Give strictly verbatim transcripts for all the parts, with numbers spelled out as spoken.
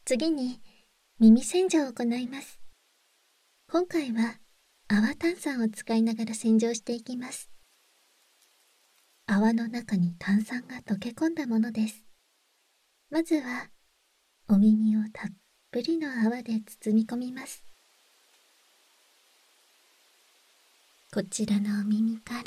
次に耳洗浄を行います。今回は泡炭酸を使いながら洗浄していきます。泡の中に炭酸が溶け込んだものです。まずはお耳をたっぷりの泡で包み込みます。こちらのお耳から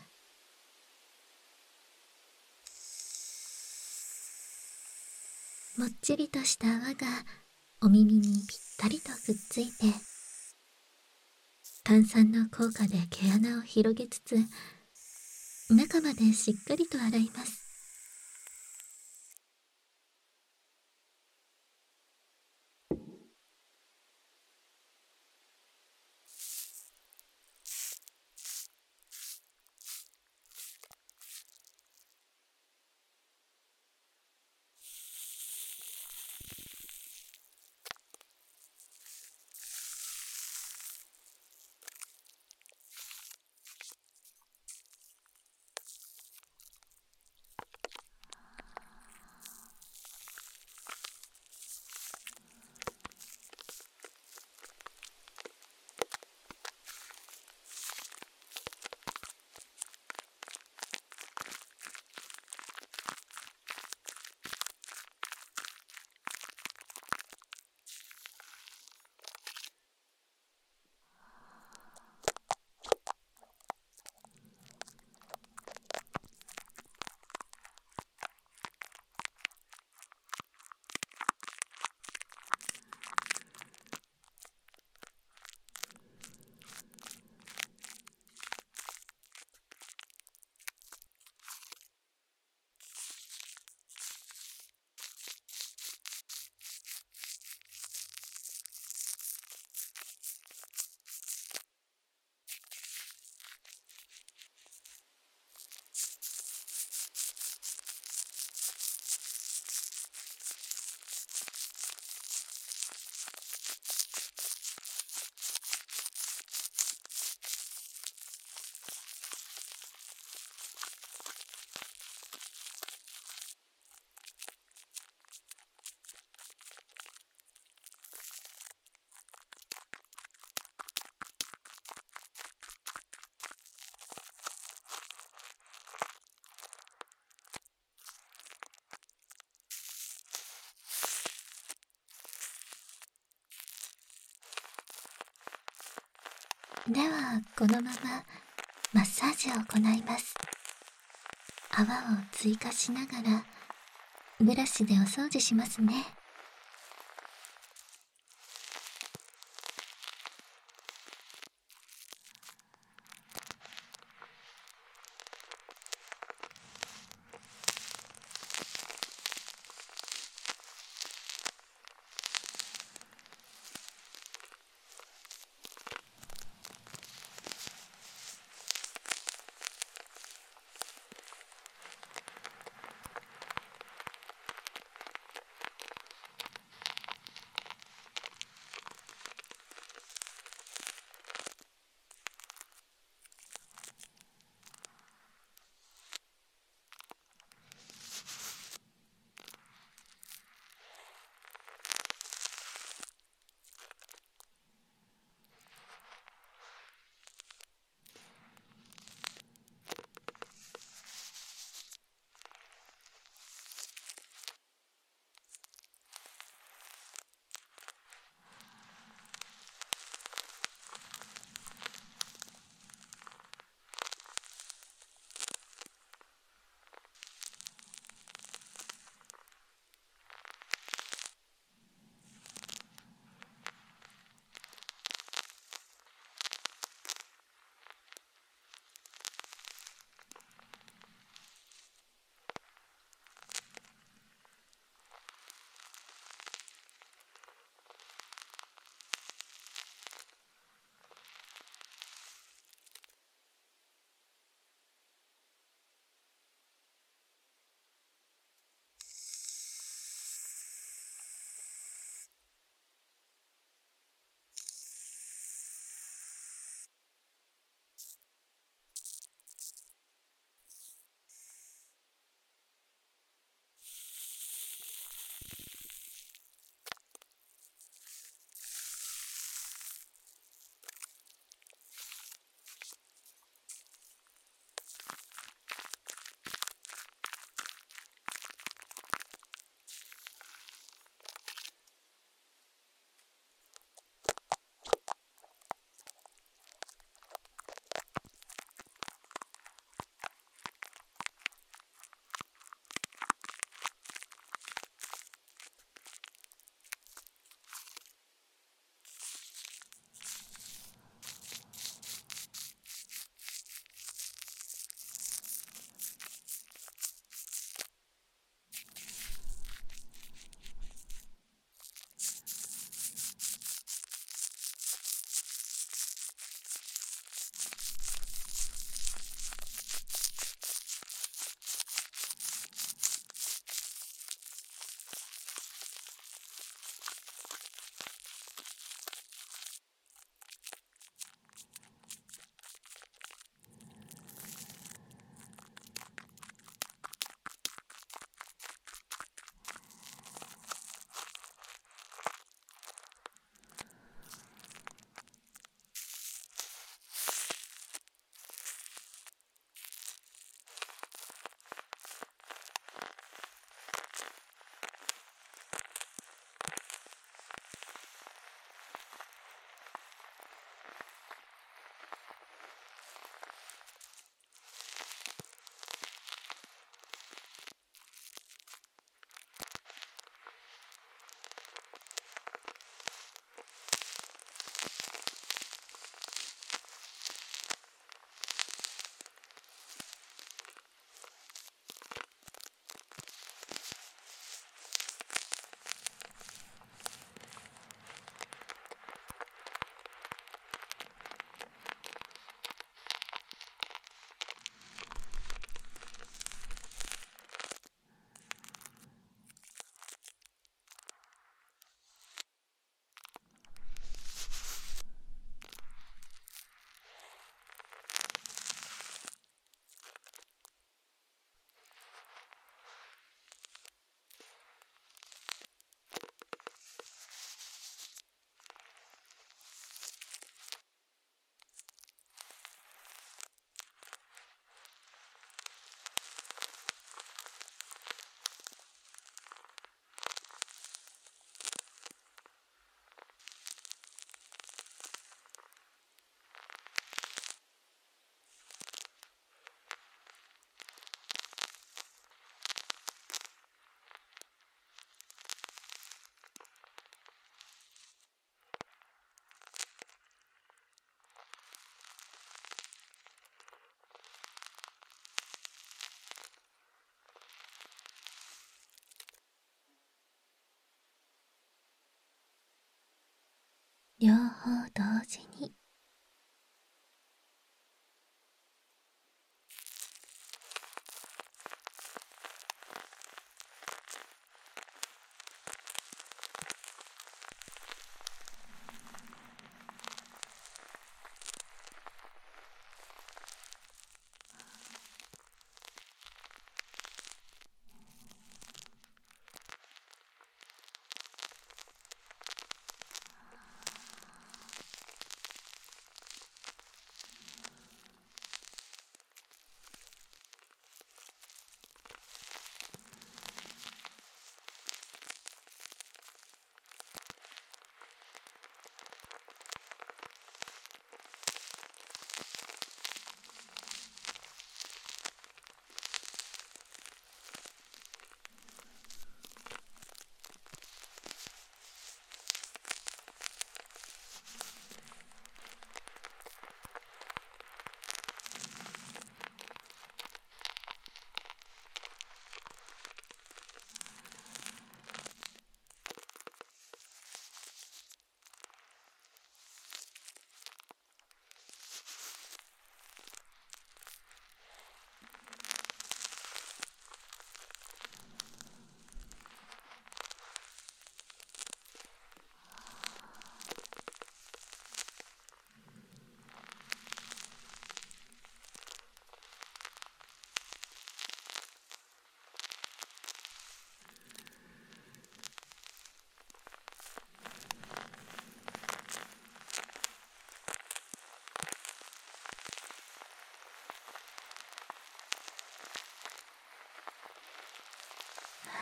もっちりとした泡がお耳にぴったりとくっついて、炭酸の効果で毛穴を広げつつ中までしっかりと洗います。ではこのままマッサージを行います。泡を追加しながらブラシでお掃除しますね。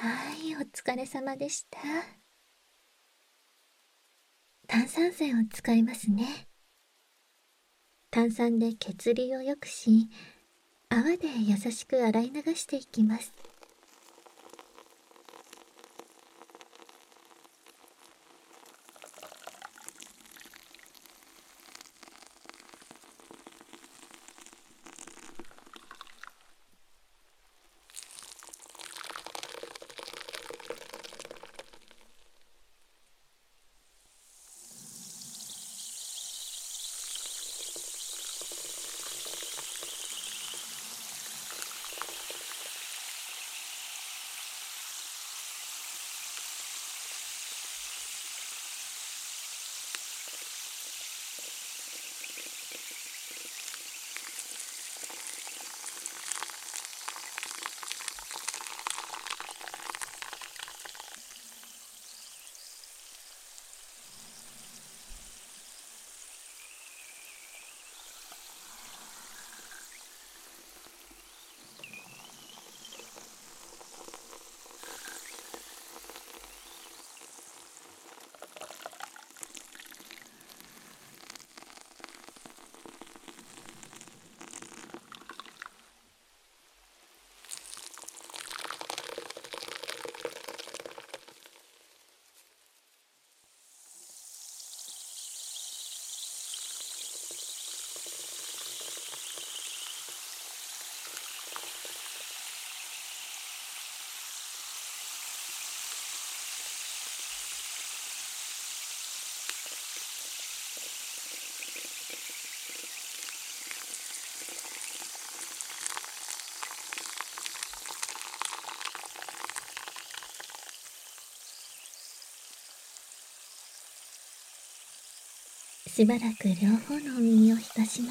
はい、お疲れ様でした。炭酸泉を使いますね。炭酸で血流を良くし、泡で優しく洗い流していきます。しばらく両方のお耳を浸します。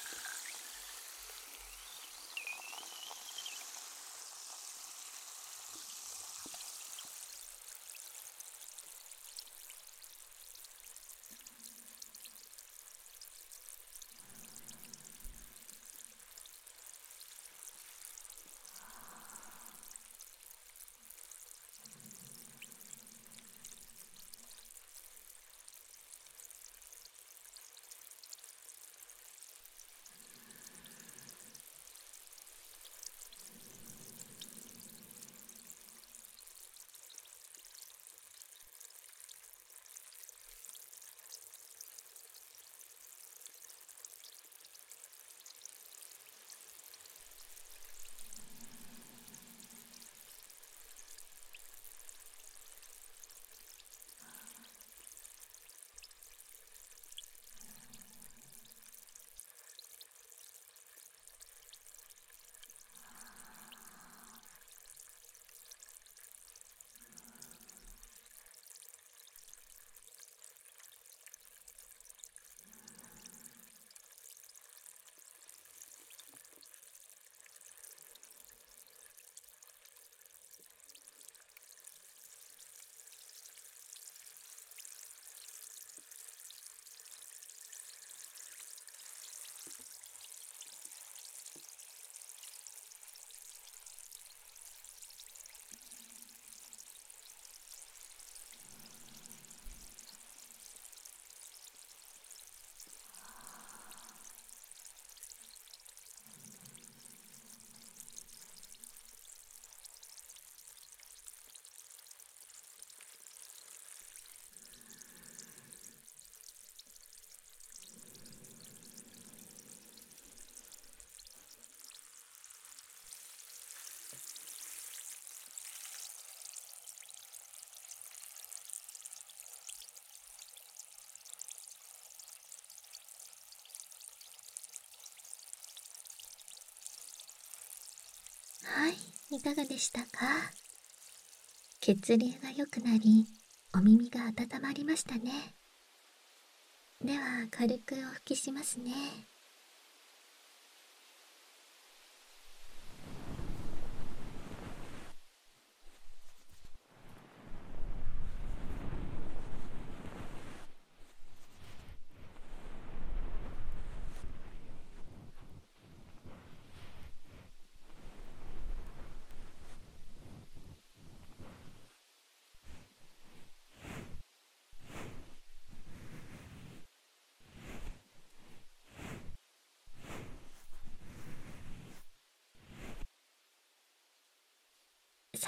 はい、いかがでしたか？血流が良くなり、お耳が温まりましたね。では、軽くお拭きしますね。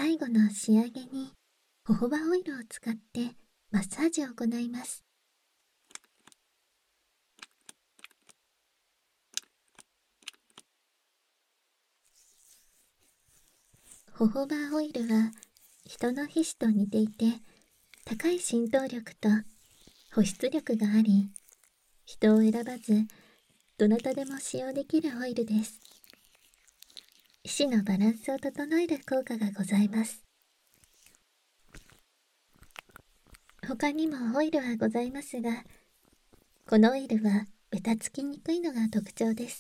最後の仕上げにホホバオイルを使ってマッサージを行います。ホホバオイルは人の皮脂と似ていて、高い浸透力と保湿力があり、人を選ばずどなたでも使用できるオイルです。皮脂のバランスを整える効果がございます。他にもオイルはございますが、このオイルはベタつきにくいのが特徴です。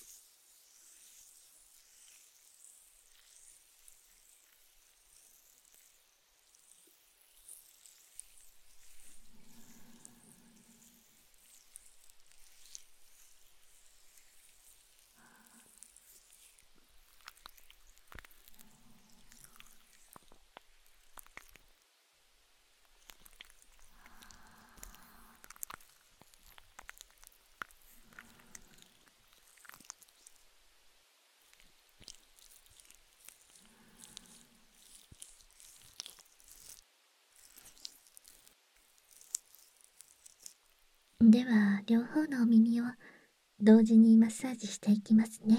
では両方のお耳を同時にマッサージしていきますね。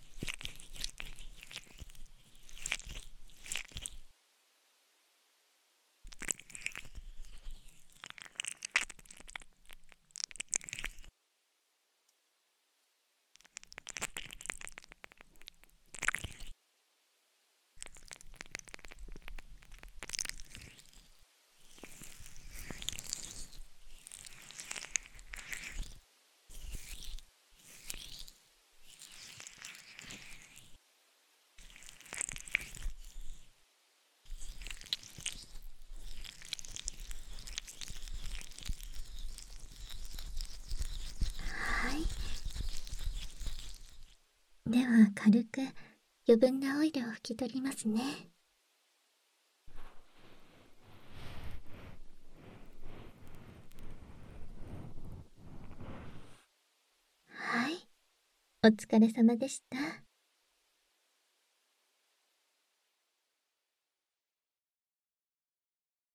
はい。では軽く余分なオイルを拭き取りますね。はい。お疲れ様でした。